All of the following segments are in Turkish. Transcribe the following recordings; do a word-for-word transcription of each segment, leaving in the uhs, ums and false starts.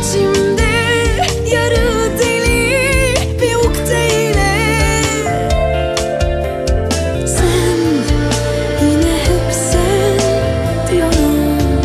İçimde yarı deli bir ukdeyle. Sen, yine hep sen diyorum.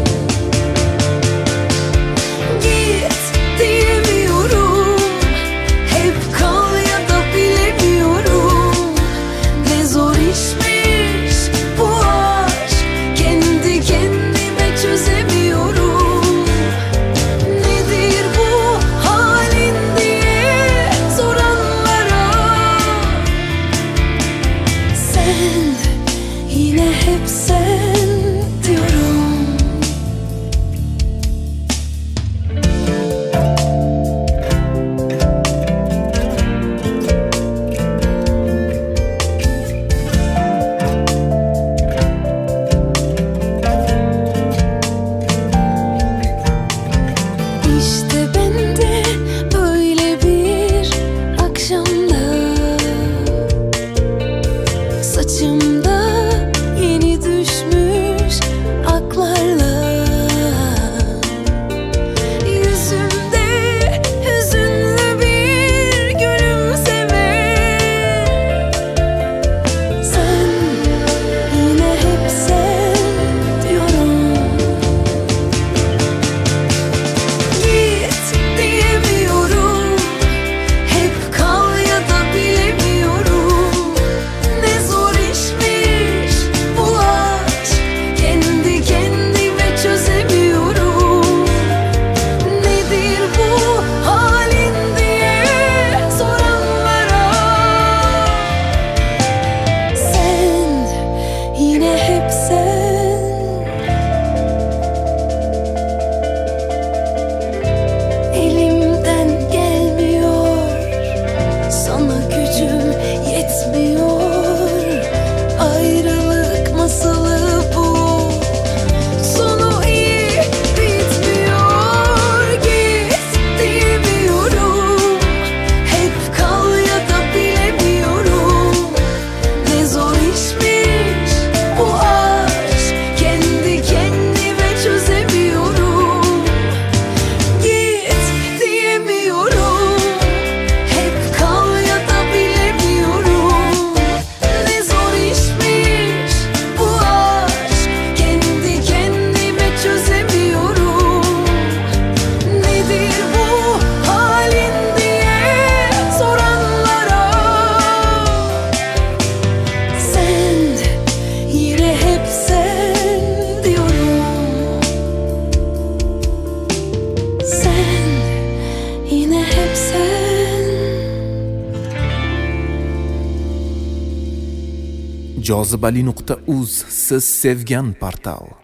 Git diyemiyorum, hep kal ya da bilemiyorum. Ne zor işmiş bu aşk, kendi kendime çözemiyorum. Nedir bu halin diye soranlara, sen, yine hep sen diyorum. İşte ben de böyle bir akşamda, saçımda yeni düşmüş aklarla, yüzümde hüzünlü bir gülümseme. Sen, yine hep sen diyorum. Git diyemiyorum, hep kal ya da bilemiyorum. Ne zor işmiş bu aşk, kendi kendime çözemiyorum. Nedir bu halin diye soranlara, sen, yine hep sen. Elimden gelmiyor, sana gücüm yetmiyor. Ayrılık masalı bu, sonu iyi bitmiyor. Git diyemiyorum, hep kal ya da bilemiyorum. Ne zor işmiş bu aşk, kendi kendime çözemiyorum. Git diyemiyorum, hep kal ya da bilemiyorum. Ne zor işmiş bu aşk, kendi kendime çözemiyorum. Nedir bu halin diye soranlara, sen, yine hep sen diyorum. Sen, yine hep sen. jozibali nuqta uz siz sevgan portal.